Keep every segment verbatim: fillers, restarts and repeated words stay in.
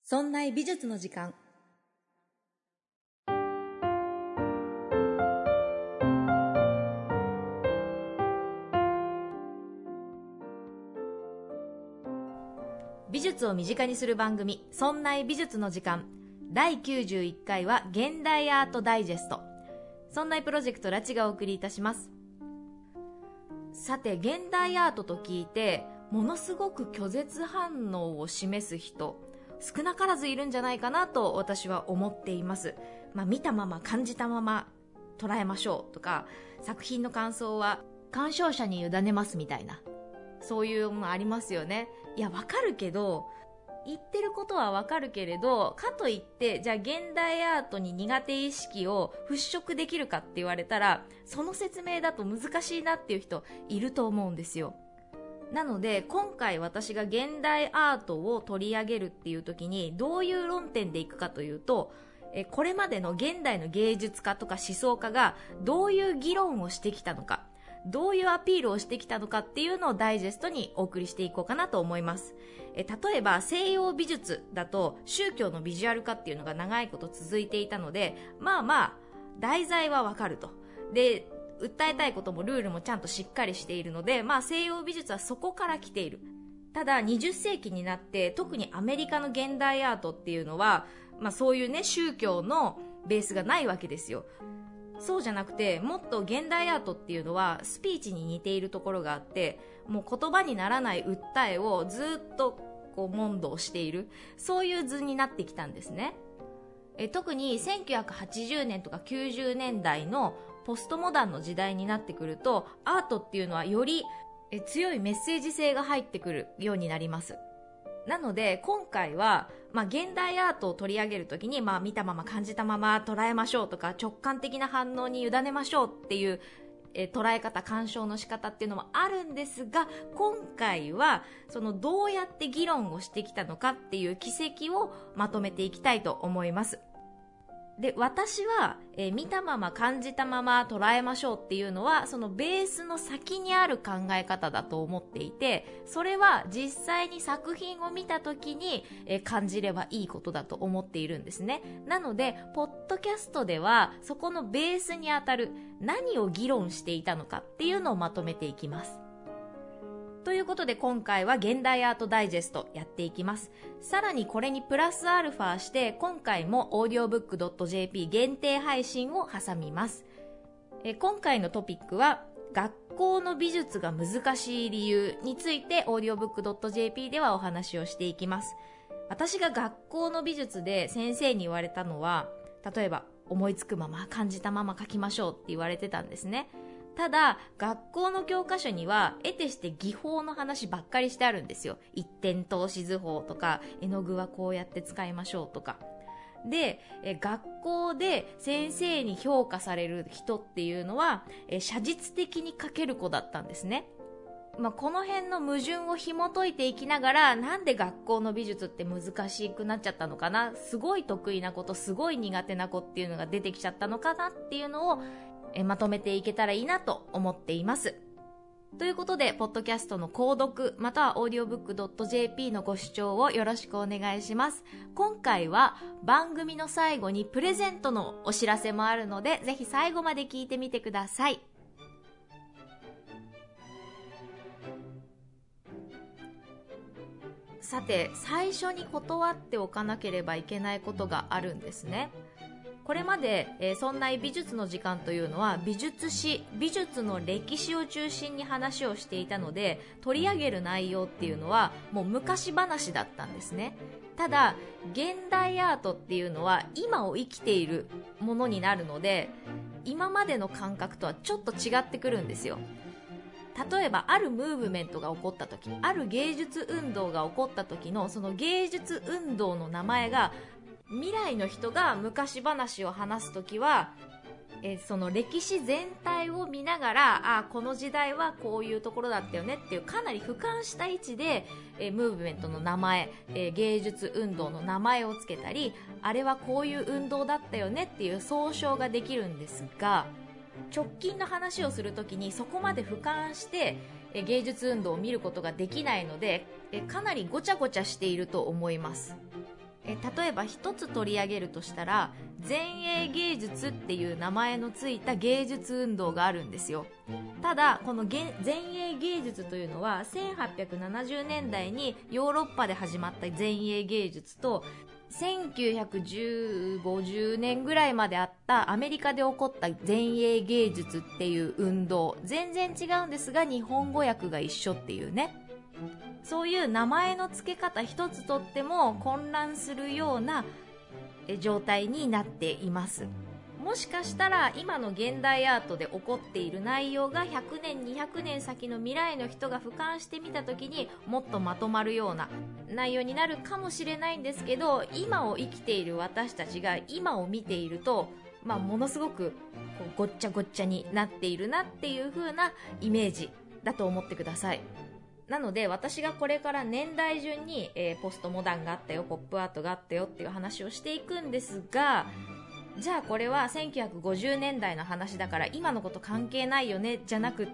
そんな美術の時間。美術を身近にする番組、そんな美術の時間。だいきゅうじゅういっかいは現代アートダイジェスト。そんなプロジェクトラチがお送りいたします。さて、現代アートと聞いてものすごく拒絶反応を示す人、少なからずいるんじゃないかなと私は思っています。まあ、見たまま感じたまま捉えましょうとか、作品の感想は鑑賞者に委ねますみたいな、そういうのもありますよね。いや、わかるけど、言ってることはわかるけれど、かといってじゃあ現代アートに苦手意識を払拭できるかって言われたら、その説明だと難しいなっていう人いると思うんですよ。なので今回私が現代アートを取り上げるっていう時にどういう論点でいくかというと、えこれまでの現代の芸術家とか思想家がどういう議論をしてきたのか、どういうアピールをしてきたのかっていうのをダイジェストにお送りしていこうかなと思います。え例えば西洋美術だと宗教のビジュアル化っていうのが長いこと続いていたので、まあまあ題材はわかると。で、訴えたいこともルールもちゃんとしっかりしているので、まあ西洋美術はそこから来ている。ただにじゅっせいきになって特にアメリカの現代アートっていうのは、まあそういうね、宗教のベースがないわけですよ。そうじゃなくて、もっと現代アートっていうのはスピーチに似ているところがあって、もう言葉にならない訴えをずっとこう問答している、そういう図になってきたんですね。え特にせんきゅうひゃくはちじゅうねんとかきゅうじゅうねんだいのポストモダンの時代になってくると、アートっていうのはよりえ強いメッセージ性が入ってくるようになります。なので今回は、まあ、現代アートを取り上げるときに、まあ、見たまま感じたまま捉えましょうとか、直感的な反応に委ねましょうっていうえ捉え方、鑑賞の仕方っていうのもあるんですが、今回はそのどうやって議論をしてきたのかっていう軌跡をまとめていきたいと思います。で、私は、えー、見たまま感じたまま捉えましょうっていうのは、そのベースの先にある考え方だと思っていて、それは実際に作品を見た時に、えー、感じればいいことだと思っているんですね。なのでポッドキャストではそこのベースにあたる何を議論していたのかっていうのをまとめていきます。ということで今回は現代アートダイジェストやっていきます。さらにこれにプラスアルファして今回も オーディオブックドットジェーピー 限定配信を挟みます。え今回のトピックは学校の美術が難しい理由について オーディオブックドットジェーピー ではお話をしていきます。私が学校の美術で先生に言われたのは、例えば思いつくまま感じたまま描きましょうって言われてたんですね。ただ学校の教科書には得てして技法の話ばっかりしてあるんですよ。一点透視図法とか、絵の具はこうやって使いましょうとかで、え学校で先生に評価される人っていうのはえ写実的に描ける子だったんですね。まあ、この辺の矛盾を紐解いていきながら、なんで学校の美術って難しくなっちゃったのかな、すごい得意な子とすごい苦手な子っていうのが出てきちゃったのかなっていうのをえまとめていけたらいいなと思っています。ということでポッドキャストの購読または オーディオブックドットジェーピー のご視聴をよろしくお願いします。今回は番組の最後にプレゼントのお知らせもあるので、ぜひ最後まで聞いてみてください。さて、最初に断っておかなければいけないことがあるんですね。これまで、えー、そんな美術の時間というのは美術史、美術の歴史を中心に話をしていたので、取り上げる内容っていうのはもう昔話だったんですね。ただ現代アートっていうのは今を生きているものになるので、今までの感覚とはちょっと違ってくるんですよ。例えばあるムーブメントが起こった時、ある芸術運動が起こった時のその芸術運動の名前が、未来の人が昔話を話すときは、えその歴史全体を見ながら、あこの時代はこういうところだったよねっていう、かなり俯瞰した位置で、えムーブメントの名前、え芸術運動の名前をつけたり、あれはこういう運動だったよねっていう総称ができるんですが、直近の話をするときにそこまで俯瞰してえ芸術運動を見ることができないので、えかなりごちゃごちゃしていると思います。 え例えば一つ取り上げるとしたら、前衛芸術っていう名前のついた芸術運動があるんですよ。ただこの前衛芸術というのはせんはっぴゃくななじゅうねんだいにヨーロッパで始まった前衛芸術と、せんきゅうひゃくごじゅうねんぐらいまであったアメリカで起こった前衛芸術っていう運動、全然違うんですが日本語訳が一緒っていうね、そういう名前の付け方一つとっても混乱するような状態になっています。もしかしたら今の現代アートで起こっている内容がひゃくねんにひゃくねん先の未来の人が俯瞰してみた時にもっとまとまるような内容になるかもしれないんですけど、今を生きている私たちが今を見ていると、まあ、ものすごくこうごっちゃごっちゃになっているなっていう風なイメージだと思ってください。なので私がこれから年代順に、えー、ポストモダンがあったよ、ポップアートがあったよっていう話をしていくんですが、じゃあこれはせんきゅうひゃくごじゅうねんだいの話だから今のこと関係ないよねじゃなくって、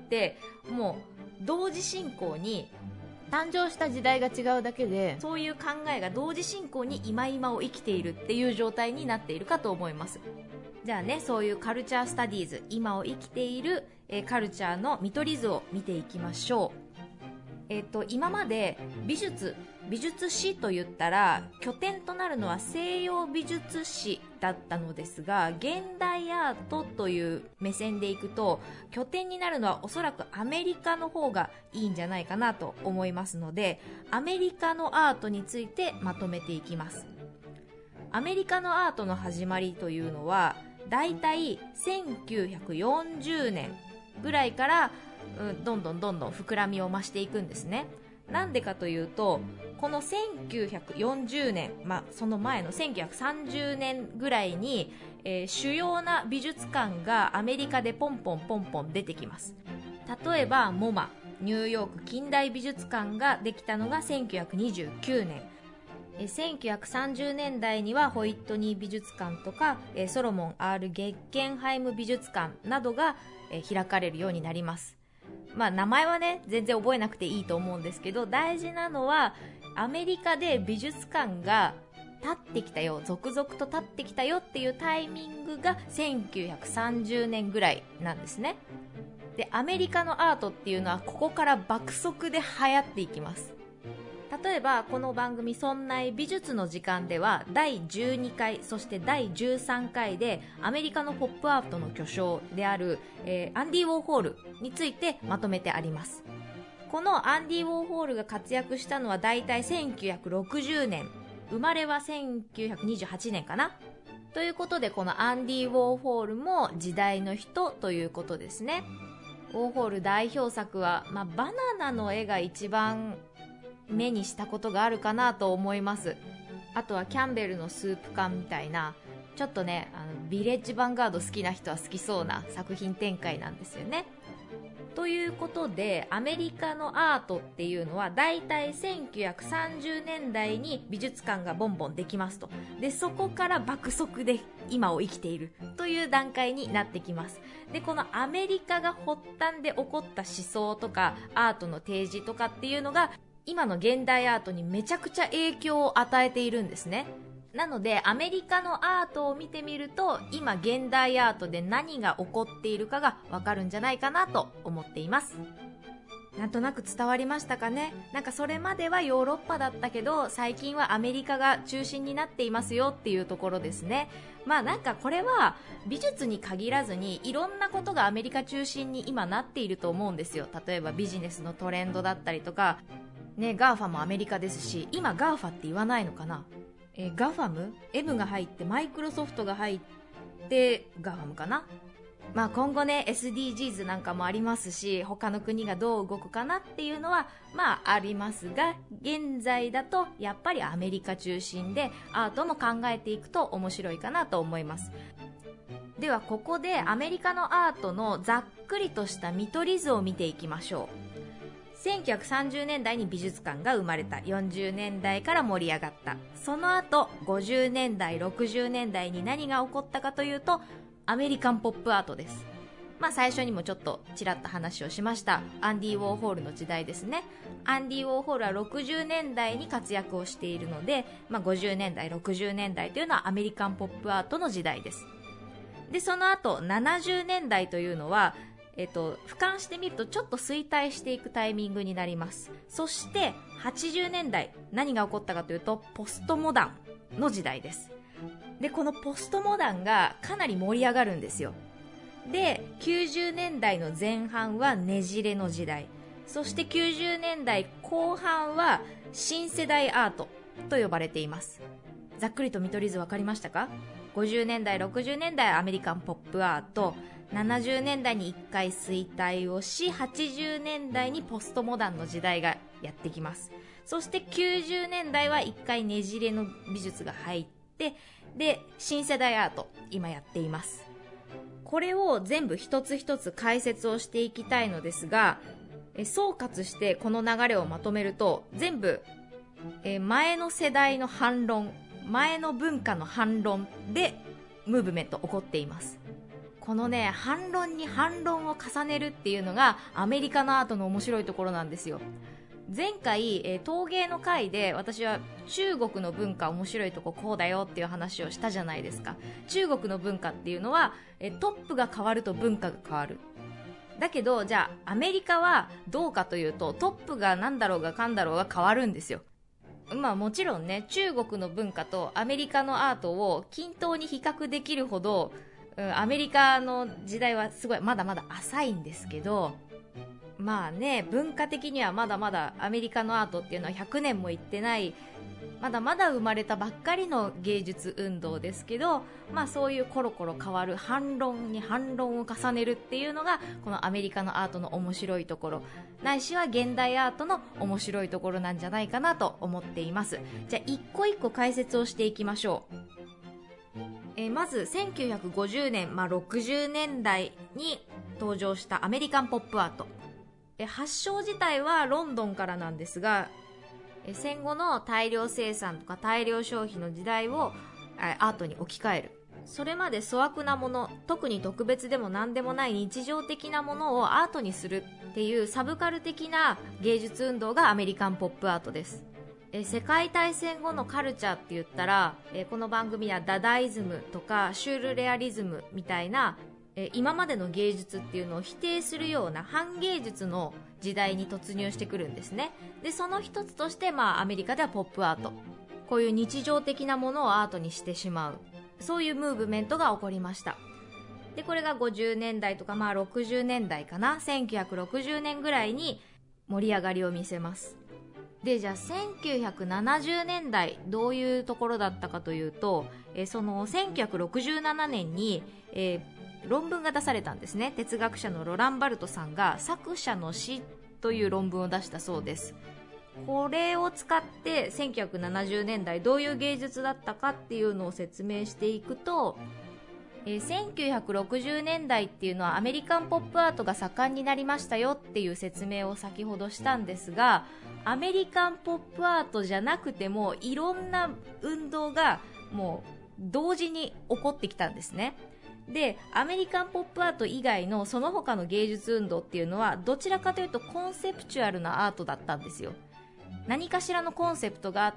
もう同時進行に誕生した時代が違うだけで、そういう考えが同時進行に今今を生きているっていう状態になっているかと思います。じゃあね、そういうカルチャースタディーズ、今を生きている、えー、カルチャーの見取り図を見ていきましょう。えっと、今まで美術美術史と言ったら拠点となるのは西洋美術史だったのですが、現代アートという目線でいくと拠点になるのはおそらくアメリカの方がいいんじゃないかなと思いますので、アメリカのアートについてまとめていきます。アメリカのアートの始まりというのはだいたいせんきゅうひゃくよんじゅうねんぐらいからうん、どんどんどんどん膨らみを増していくんですね。なんでかというと、このせんきゅうひゃくよんじゅうねん、まあ、その前のせんきゅうひゃくさんじゅうねんぐらいに、えー、主要な美術館がアメリカでポンポンポンポン出てきます。例えばモマ、ニューヨーク近代美術館ができたのがせんきゅうひゃくにじゅうきゅうねん、えー、せんきゅうひゃくさんじゅうねんだいにはホイットニー美術館とか、えー、ソロモン R ゲッケンハイム美術館などが、えー、開かれるようになります。まあ名前はね全然覚えなくていいと思うんですけど、大事なのはアメリカで美術館が立ってきたよ、続々と立ってきたよっていうタイミングがせんきゅうひゃくさんじゅうねんぐらいなんですね。でアメリカのアートっていうのはここから爆速で流行っていきます。例えばこの番組そんな美術の時間ではだいじゅうにかいそしてだいじゅうさんかいでアメリカのポップアートの巨匠である、えー、アンディ・ウォーホールについてまとめてあります。このアンディ・ウォーホールが活躍したのはだいたいせんきゅうひゃくろくじゅうねん、生まれはせんきゅうひゃくにじゅうはちねんかな。ということでこのアンディ・ウォーホールも時代の人ということですね。ウォーホール代表作は、まあ、バナナの絵が一番目にしたことがあるかなと思います。あとはキャンベルのスープ缶みたいな、ちょっとねあのビレッジヴァンガード好きな人は好きそうな作品展開なんですよね。ということでアメリカのアートっていうのはだいたいせんきゅうひゃくさんじゅうねんだいに美術館がボンボンできますと。でそこから爆速で今を生きているという段階になってきます。でこのアメリカが発端で起こった思想とかアートの提示とかっていうのが今の現代アートにめちゃくちゃ影響を与えているんですね。なのでアメリカのアートを見てみると今現代アートで何が起こっているかがわかるんじゃないかなと思っています。なんとなく伝わりましたかね。なんかそれまではヨーロッパだったけど最近はアメリカが中心になっていますよっていうところですね。まあなんかこれは美術に限らずにいろんなことがアメリカ中心に今なっていると思うんですよ。例えばビジネスのトレンドだったりとかね、ガーファもアメリカですし、今ガーファって言わないのかな、えー、ガファム M が入ってマイクロソフトが入ってガファムかな。まあ今後ね エスディージーズ なんかもありますし、他の国がどう動くかなっていうのはまあありますが、現在だとやっぱりアメリカ中心でアートも考えていくと面白いかなと思います。ではここでアメリカのアートのざっくりとした見取り図を見ていきましょう。せんきゅうひゃくさんじゅうねんだいに美術館が生まれた。よんじゅうねんだいから盛り上がった。その後ごじゅうねんだいろくじゅうねんだいに何が起こったかというとアメリカンポップアートです。 まあ最初にもちょっとちらっと話をしましたアンディ・ウォーホールの時代ですね。アンディ・ウォーホールはろくじゅうねんだいに活躍をしているので、まあ、ごじゅうねんだいろくじゅうねんだいというのはアメリカンポップアートの時代です。でその後ななじゅうねんだいというのは、えっと、俯瞰してみるとちょっと衰退していくタイミングになります。そしてはちじゅうねんだい、何が起こったかというとポストモダンの時代です。でこのポストモダンがかなり盛り上がるんですよ。できゅうじゅうねんだいの前半はねじれの時代、そしてきゅうじゅうねんだいこう半は新世代アートと呼ばれています。ざっくりと見取り図分かりましたか？ごじゅうねんだいろくじゅうねんだいアメリカンポップアート、ななじゅうねんだいにいっかい衰退をし、はちじゅうねんだいにポストモダンの時代がやってきます。そしてきゅうじゅうねんだいはいっかいねじれの美術が入って、で新世代アート今やっています。これを全部一つ一つ解説をしていきたいのですが、え総括してこの流れをまとめると、全部え前の世代の反論、前の文化の反論でムーブメント起こっています。このね、反論に反論を重ねるっていうのがアメリカのアートの面白いところなんですよ。前回、えー、陶芸の回で私は中国の文化面白いとここうだよっていう話をしたじゃないですか。中国の文化っていうのは、えー、トップが変わると文化が変わる。だけどじゃあアメリカはどうかというと、トップがなんだろうがかんだろうが変わるんですよ。まあもちろんね、中国の文化とアメリカのアートを均等に比較できるほど、うん、アメリカの時代はすごいまだまだ浅いんですけど、まあね、文化的にはまだまだアメリカのアートっていうのはひゃくねんもいってない、まだまだ生まれたばっかりの芸術運動ですけど、まあそういうコロコロ変わる反論に反論を重ねるっていうのがこのアメリカのアートの面白いところ、ないしは現代アートの面白いところなんじゃないかなと思っています。じゃあ一個一個解説をしていきましょう。えー、まずせんきゅうひゃくごじゅうねん、まあ、ろくじゅうねんだいに登場したアメリカンポップアート。え発祥自体はロンドンからなんですが、え戦後の大量生産とか大量消費の時代をアートに置き換える。それまで粗悪なもの、特に特別でも何でもない日常的なものをアートにするっていうサブカル的な芸術運動がアメリカンポップアートです。え世界大戦後のカルチャーって言ったら、えこの番組はダダイズムとかシュールレアリズムみたいな今までの芸術っていうのを否定するような反芸術の時代に突入してくるんですね。でその一つとして、まあ、アメリカではポップアート、こういう日常的なものをアートにしてしまう、そういうムーブメントが起こりました。でこれがごじゅうねんだいとか、まあ、ろくじゅうねんだいかな、せんきゅうひゃくろくじゅうねんぐらいに盛り上がりを見せます。でじゃあせんきゅうひゃくななじゅうねんだいどういうところだったかというと、えそのせんきゅうひゃくろくじゅうななねんに、えー論文が出されたんですね。哲学者のロランバルトさんが作者の死という論文を出したそうです。これを使ってせんきゅうひゃくななじゅうねんだいどういう芸術だったかっていうのを説明していくと、えー、せんきゅうひゃくろくじゅうねんだいっていうのはアメリカンポップアートが盛んになりましたよっていう説明を先ほどしたんですが、アメリカンポップアートじゃなくてもいろんな運動がもう同時に起こってきたんですね。でアメリカンポップアート以外のその他の芸術運動っていうのはどちらかというとコンセプチュアルなアートだったんですよ。何かしらのコンセプトがあって、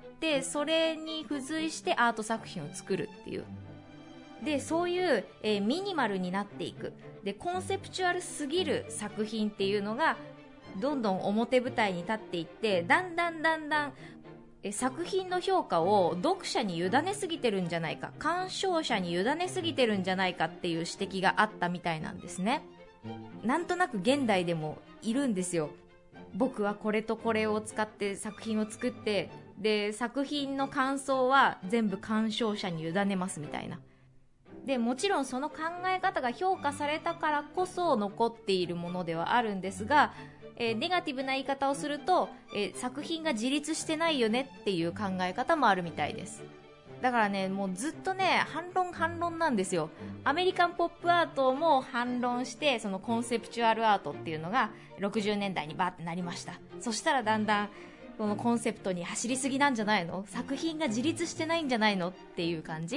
それに付随してアート作品を作るっていう。でそういう、えー、ミニマルになっていく、でコンセプチュアルすぎる作品っていうのがどんどん表舞台に立っていって、だんだんだんだんえ作品の評価を読者に委ねすぎてるんじゃないか、鑑賞者に委ねすぎてるんじゃないかっていう指摘があったみたいなんですね。なんとなく現代でもいるんですよ。僕はこれとこれを使って作品を作って、で作品の感想は全部鑑賞者に委ねますみたいな。でもちろんその考え方が評価されたからこそ残っているものではあるんですが、えー、ネガティブな言い方をすると、えー、作品が自立してないよねっていう考え方もあるみたいです。だからね、もうずっとね、反論反論なんですよ。アメリカンポップアートも反論して、そのコンセプチュアルアートっていうのがろくじゅうねんだいにバーってなりました。そしたらだんだんこのコンセプトに走りすぎなんじゃないの、作品が自立してないんじゃないのっていう感じ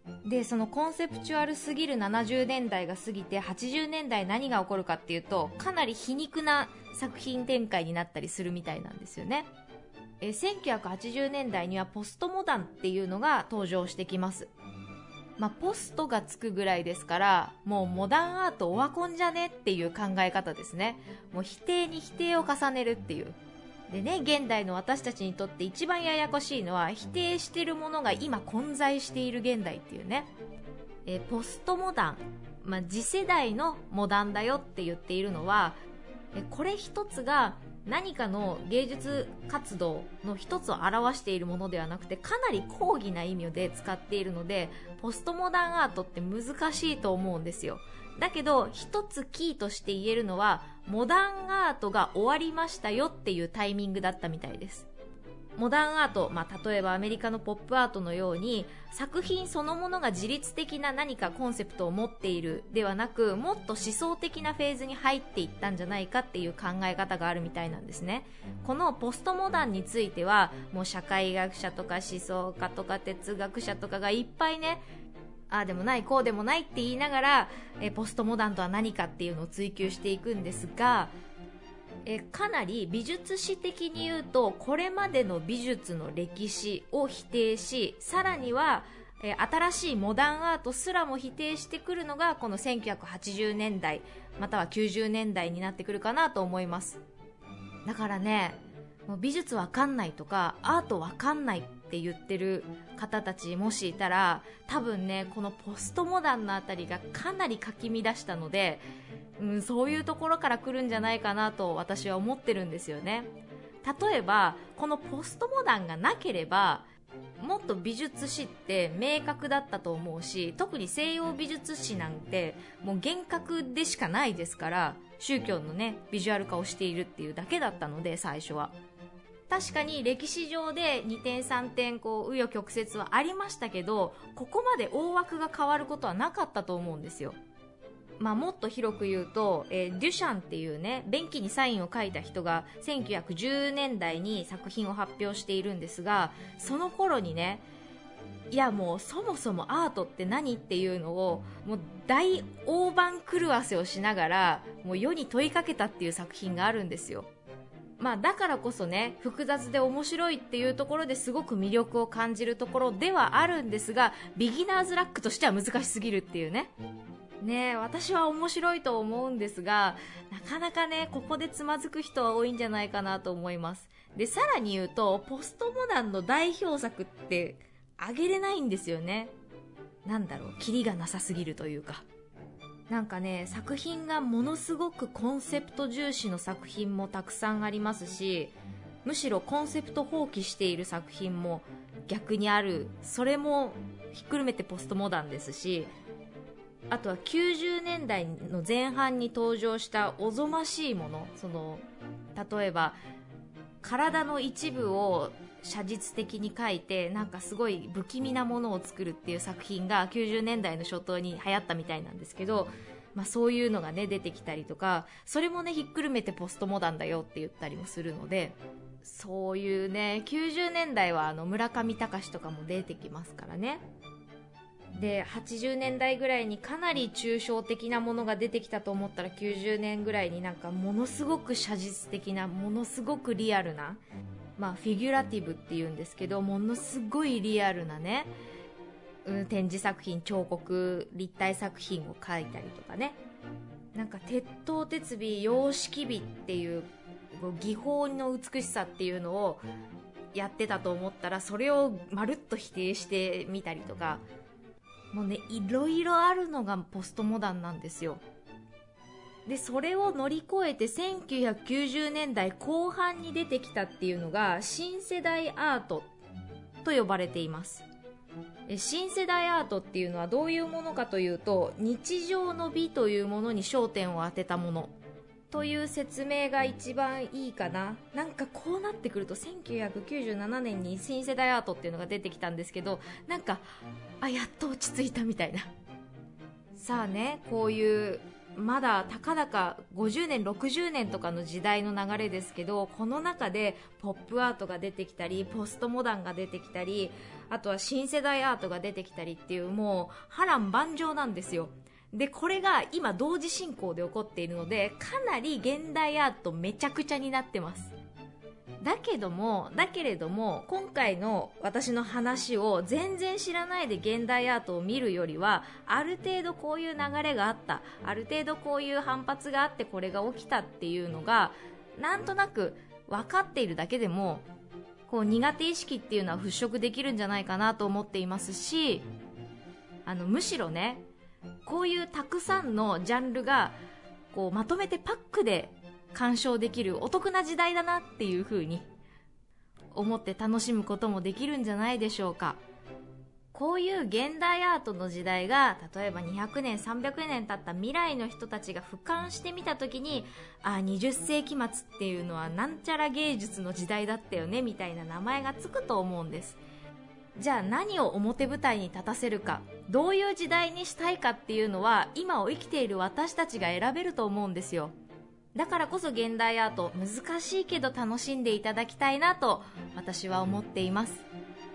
でそのコンセプチュアルすぎるななじゅうねんだいが過ぎてはちじゅうねんだい何が起こるかっていうと、かなり皮肉な作品展開になったりするみたいなんですよね。えせんきゅうひゃくはちじゅうねんだいにはポストモダンっていうのが登場してきます。まあ、ポストがつくぐらいですから、もうモダンアートオワコンじゃねっていう考え方ですね。もう否定に否定を重ねるっていう。でね、現代の私たちにとって一番ややこしいのは、否定してるものが今混在している現代っていうね。えポストモダン、まあ、次世代のモダンだよって言っているのは、えこれ一つが何かの芸術活動の一つを表しているものではなくて、かなり高義な意味で使っているので、ポストモダンアートって難しいと思うんですよ。だけど一つキーとして言えるのは、モダンアートが終わりましたよっていうタイミングだったみたいです。モダンアート、まあ、例えばアメリカのポップアートのように作品そのものが自律的な何かコンセプトを持っているではなく、もっと思想的なフェーズに入っていったんじゃないかっていう考え方があるみたいなんですね。このポストモダンについてはもう社会学者とか思想家とか哲学者とかがいっぱいね、ああでもないこうでもないって言いながら、えポストモダンとは何かっていうのを追求していくんですが、えかなり美術史的に言うと、これまでの美術の歴史を否定し、さらにはえ新しいモダンアートすらも否定してくるのがこのせんきゅうひゃくはちじゅうねんだいまたはきゅうじゅうねんだいになってくるかなと思います。だからね、もう美術わかんないとかアートわかんないって言ってる方たちもしいたら、多分ねこのポストモダンのあたりがかなりかき乱したので、うん、そういうところから来るんじゃないかなと私は思ってるんですよね。例えばこのポストモダンがなければもっと美術史って明確だったと思うし、特に西洋美術史なんてもう幻覚でしかないですから、宗教のねビジュアル化をしているっていうだけだったので、最初は確かに歴史上でにてんさんてんこう紆余曲折はありましたけど、ここまで大枠が変わることはなかったと思うんですよ。まあ、もっと広く言うと、えー、デュシャンっていうね便器にサインを書いた人がせんきゅうひゃくじゅうねんだいに作品を発表しているんですが、その頃にね、いやもうそもそもアートって何っていうのをもう大大番狂わせをしながらもう世に問いかけたっていう作品があるんですよ。まあだからこそね、複雑で面白いっていうところですごく魅力を感じるところではあるんですが、ビギナーズラックとしては難しすぎるっていうね。ねえ、私は面白いと思うんですが、なかなかねここでつまずく人は多いんじゃないかなと思います。でさらに言うと、ポストモダンの代表作ってあげれないんですよね。なんだろう、キリがなさすぎるというか、なんかね作品がものすごくコンセプト重視の作品もたくさんありますし、むしろコンセプト放棄している作品も逆にある。それもひっくるめてポストモダンですし、あとはきゅうじゅうねんだいの前半に登場したおぞましいもの、その例えば体の一部を写実的に描いてなんかすごい不気味なものを作るっていう作品がきゅうじゅうねんだいの初頭に流行ったみたいなんですけど、まあ、そういうのがね出てきたりとか、それもねひっくるめてポストモダンだよって言ったりもするので、そういうねきゅうじゅうねんだいはあの村上隆とかも出てきますからね。ではちじゅうねんだいぐらいにかなり抽象的なものが出てきたと思ったら、きゅうじゅうねんぐらいになんかものすごく写実的な、ものすごくリアルな、まあフィギュラティブっていうんですけど、ものすごいリアルなね、うん、展示作品、彫刻、立体作品を描いたりとかね、なんか鉄頭鉄尾様式美っていう技法の美しさっていうのをやってたと思ったら、それをまるっと否定してみたりとか、もうねいろいろあるのがポストモダンなんですよ。でそれを乗り越えてせんきゅうひゃくきゅうじゅうねんだいこう半に出てきたっていうのが新世代アートと呼ばれています。新世代アートっていうのはどういうものかというと、日常の美というものに焦点を当てたものという説明が一番いいかな。なんかこうなってくるとせんきゅうひゃくきゅうじゅうななねんに新世代アートっていうのが出てきたんですけど、なんかあやっと落ち着いたみたいな。さあね、こういうまだたかだかごじゅうねんろくじゅうねんとかの時代の流れですけど、この中でポップアートが出てきたり、ポストモダンが出てきたり、あとは新世代アートが出てきたりっていう、もう波乱万丈なんですよ。でこれが今同時進行で起こっているので、かなり現代アートめちゃくちゃになってます。だけどもだけれども今回の私の話を全然知らないで現代アートを見るよりは、ある程度こういう流れがあった、ある程度こういう反発があってこれが起きたっていうのがなんとなく分かっているだけでも、こう苦手意識っていうのは払拭できるんじゃないかなと思っていますし、あのむしろね、こういうたくさんのジャンルがこうまとめてパックで鑑賞できるお得な時代だなっていう風に思って楽しむこともできるんじゃないでしょうか。こういう現代アートの時代が例えばにひゃくねんさんびゃくねん経った未来の人たちが俯瞰してみた時に、あ、にじゅっせいき末っていうのはなんちゃら芸術の時代だったよねみたいな名前がつくと思うんです。じゃあ何を表舞台に立たせるか、どういう時代にしたいかっていうのは今を生きている私たちが選べると思うんですよ。だからこそ現代アート難しいけど楽しんでいただきたいなと私は思っています。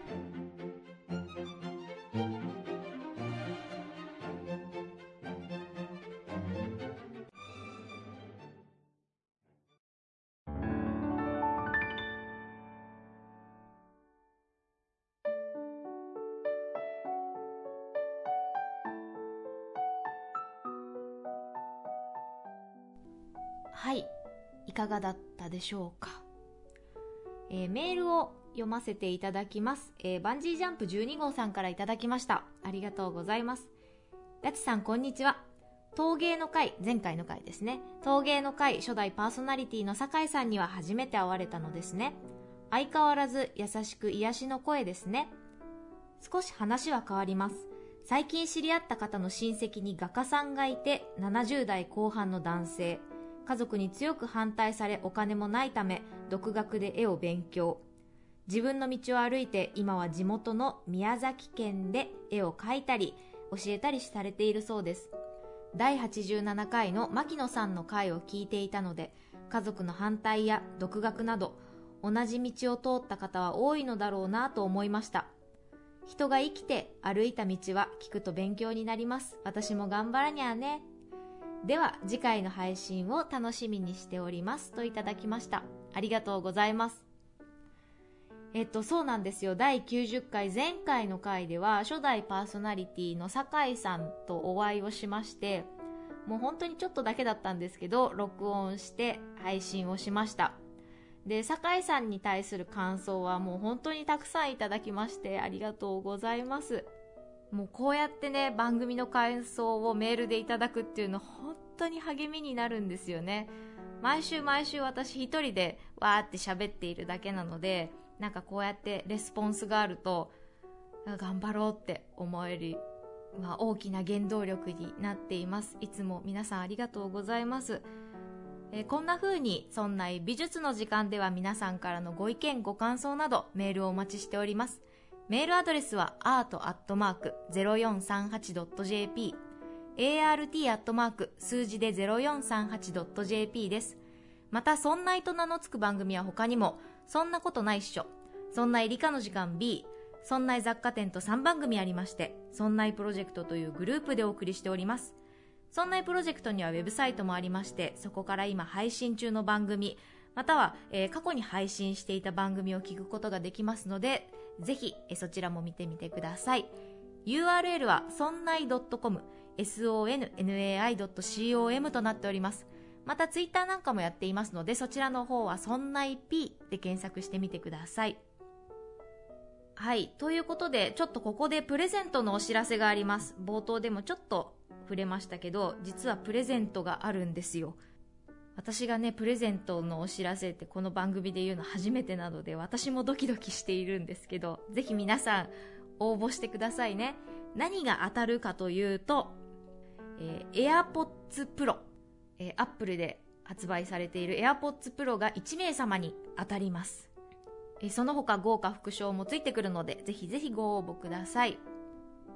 はい、いかがだったでしょうか。えー、メールを読ませていただきます。えー、バンジージャンプじゅうに号さんからいただきました。ありがとうございます。ラチさんこんにちは。陶芸の会、前回の回ですね。陶芸の会初代パーソナリティの酒井さんには初めて会われたのですね。相変わらず優しく癒しの声ですね。少し話は変わります。最近知り合った方の親戚に画家さんがいて、ななじゅう代後半の男性。家族に強く反対されお金もないため独学で絵を勉強。自分の道を歩いて今は地元の宮崎県で絵を描いたり教えたりされているそうです。だいはちじゅうななかいの牧野さんの回を聞いていたので、家族の反対や独学など同じ道を通った方は多いのだろうなと思いました。人が生きて歩いた道は聞くと勉強になります。私も頑張らにゃね。では次回の配信を楽しみにしておりますといただきました。ありがとうございます。えっとそうなんですよ。だいきゅうじゅっかい前回の回では初代パーソナリティの酒井さんとお会いをしまして、もう本当にちょっとだけだったんですけど録音して配信をしました。で酒井さんに対する感想はもう本当にたくさんいただきましてありがとうございます。もうこうやってね番組の感想をメールでいただくっていうの本当に励みになるんですよね。毎週毎週私一人でわーって喋っているだけなので、なんかこうやってレスポンスがあると頑張ろうって思える、まあ、大きな原動力になっています。いつも皆さんありがとうございます。えー、こんな風にそんな美術の時間では皆さんからのご意見ご感想などメールをお待ちしております。メールアドレスは アート アットマーク ゼロよんさんはち ドット ジェーピー、アールティー アットマーク数字で ゼロよんさんはち ドット ジェーピー です。また、そんないと名の付く番組は他にも、そんなことないっしょ、そんない理科の時間 B、そんない雑貨店とさんばん組ありまして、そんないプロジェクトというグループでお送りしております。そんないプロジェクトにはウェブサイトもありまして、そこから今配信中の番組、または、えー、過去に配信していた番組を聞くことができますので、ぜひえそちらも見てみてください。ユーアールエル は ソンナイ ドット コム、ソンナイ ドット コム となっております。またツイッターなんかもやっていますので、そちらの方はそんない P で検索してみてください。はい、ということでちょっとここでプレゼントのお知らせがあります。冒頭でもちょっと触れましたけど、実はプレゼントがあるんですよ。私がねプレゼントのお知らせってこの番組で言うの初めてなので、私もドキドキしているんですけど、ぜひ皆さん応募してくださいね。何が当たるかというと、えー、AirPods Pro、えー、Apple で発売されている AirPods Pro がいちめいさまに当たります。えー、その他豪華副賞もついてくるので、ぜひぜひご応募ください。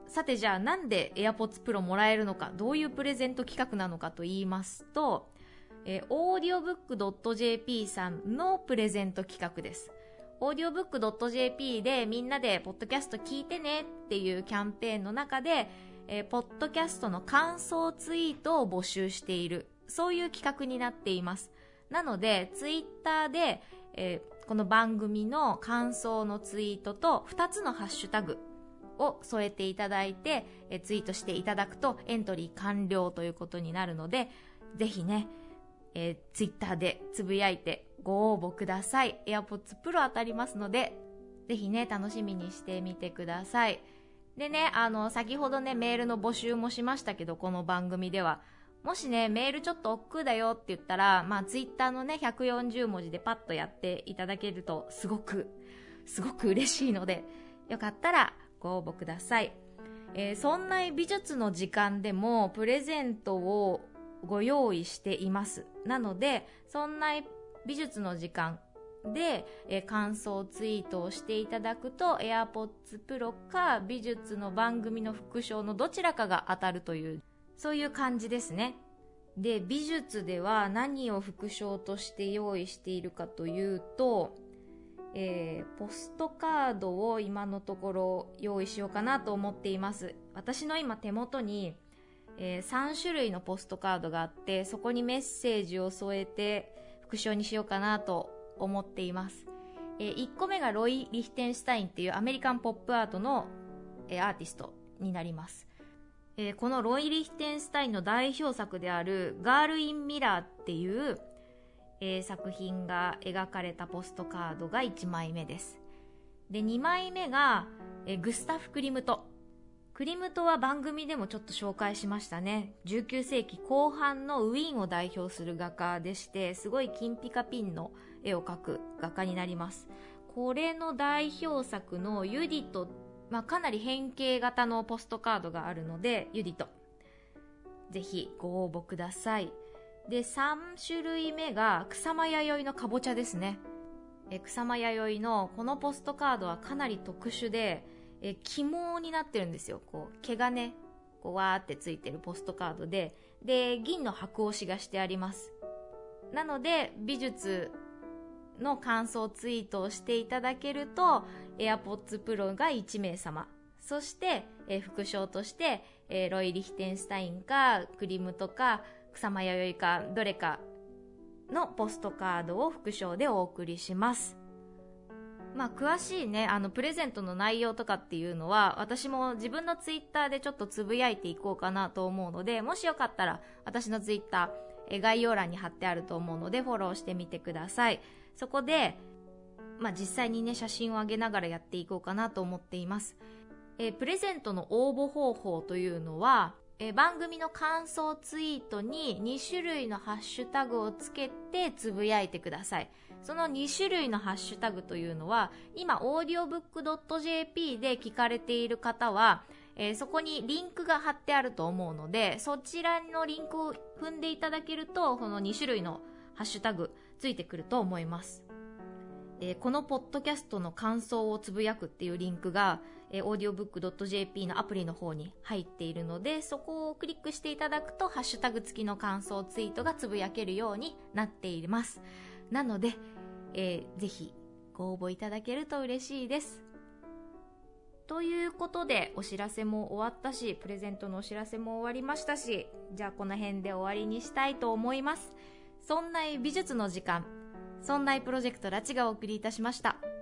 さてじゃあなんで AirPods Pro もらえるのか、どういうプレゼント企画なのかと言いますと、えー、オーディオブックドットジェーピー さんのプレゼント企画です。オーディオブックドットジェーピー でみんなでポッドキャスト聞いてねっていうキャンペーンの中で、えー、ポッドキャストの感想ツイートを募集している、そういう企画になっています。なのでツイッターで、えー、この番組の感想のツイートとふたつのハッシュタグを添えていただいて、えー、ツイートしていただくとエントリー完了ということになるので、ぜひね、えー、ツイッターでつぶやいてご応募ください。 AirPods Pro 当たりますので、ぜひね楽しみにしてみてください。でね、あの先ほどねメールの募集もしましたけど、この番組ではもしねメールちょっと億劫だよって言ったら、まあツイッターのねひゃくよんじゅうもじでパッとやっていただけるとすごくすごく嬉しいので、よかったらご応募ください。えー、そんな美術の時間でもプレゼントをご用意しています。なのでそんな美術の時間で、えー、感想ツイートをしていただくと AirPods Pro か美術の番組の副賞のどちらかが当たるという、そういう感じですね。で、美術では何を副賞として用意しているかというと、えー、ポストカードを今のところ用意しようかなと思っています。私の今手元に、えー、さんしゅるいのポストカードがあって、そこにメッセージを添えて副賞にしようかなと思っています。えー、いっこめがロイ・リヒテンシュタインっていうアメリカンポップアートの、えー、アーティストになります。えー、このロイ・リヒテンシュタインの代表作であるガール・イン・ミラーっていう、えー、作品が描かれたポストカードがいちまいめです。で、にまいめが、えー、グスタフ・クリムト。クリムトは番組でもちょっと紹介しましたね。じゅうきゅうせいきこう半のウィーンを代表する画家でして、すごい金ピカピンの絵を描く画家になります。これの代表作のユディト、まあ、かなり変形型のポストカードがあるので、ユディトぜひご応募ください。で、さんしゅるいめが草間彌生のかぼちゃですね。え草間彌生のこのポストカードはかなり特殊で、え起毛になってるんですよ。こう毛がねこうわーってついてるポストカードで、で銀の箔押しがしてあります。なので美術の感想ツイートをしていただけると AirPods Pro がいちめいさま、そして、えー、副賞として、えー、ロイ・リヒテンシュタインかクリムトか草間彌生かどれかのポストカードを副賞でお送りします。まあ詳しいねあのプレゼントの内容とかっていうのは私も自分のツイッターでちょっとつぶやいていこうかなと思うので、もしよかったら私のツイッター概要欄に貼ってあると思うのでフォローしてみてください。そこで、まあ、実際にね写真を上げながらやっていこうかなと思っています。えー、プレゼントの応募方法というのは、えー、番組の感想ツイートににしゅるいのハッシュタグをつけてつぶやいてください。そのにしゅるいのハッシュタグというのは今 オーディオブックドットジェーピー で聞かれている方は、えー、そこにリンクが貼ってあると思うので、そちらのリンクを踏んでいただけるとこのにしゅるいのハッシュタグついてくると思います。えー、このポッドキャストの感想をつぶやくっていうリンクが、えー、オーディオブックドットジェーピー のアプリの方に入っているので、そこをクリックしていただくとハッシュタグ付きの感想ツイートがつぶやけるようになっています。なので、えー、ぜひご応募いただけると嬉しいです。ということでお知らせも終わったし、プレゼントのお知らせも終わりましたし、じゃあこの辺で終わりにしたいと思います。そんな美術の時間、そんなプロジェクトラチがお送りいたしました。